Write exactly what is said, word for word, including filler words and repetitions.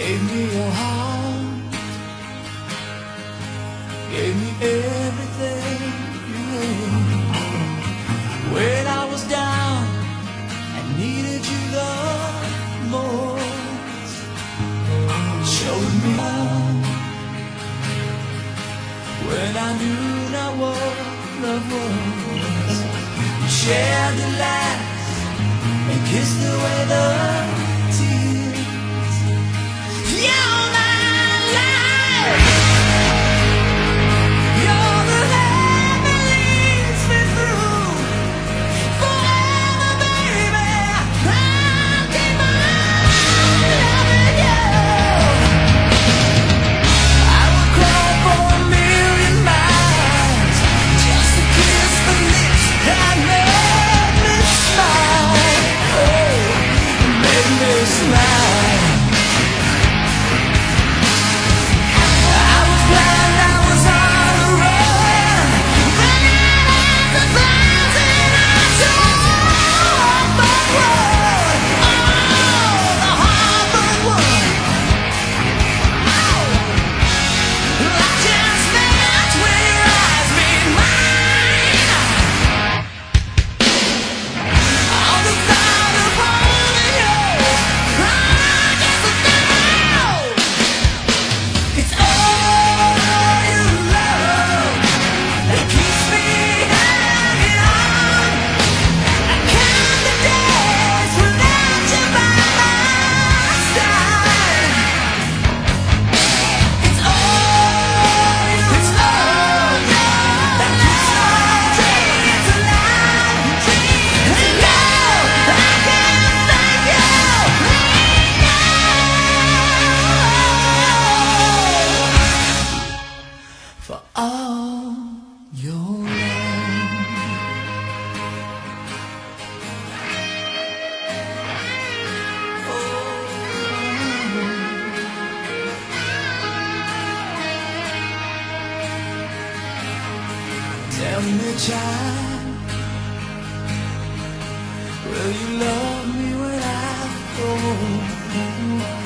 Gave me your heart, gave me everything. When I was down, I needed you the most. Showed me love when I knew not what love was. Shared the laughs and kissed away the tears. You're my life. You're the love that leads me through forever, baby. I'll keep on loving you. I would cry for a million miles just to kiss the lips that made me smile. Oh, made me smile. I was blind, I was on the run, but now I'm the thousand eyes on the road. Oh, the harbor one. I just met when your eyes meet mine. On the thought of holding you, I guess I know it's all your love that keeps me hanging on. I count the days without you by my side. It's all you, it's all you that keeps my dreams alive. And now I can thank you for all your love. Tell me, child, will you love me when I go?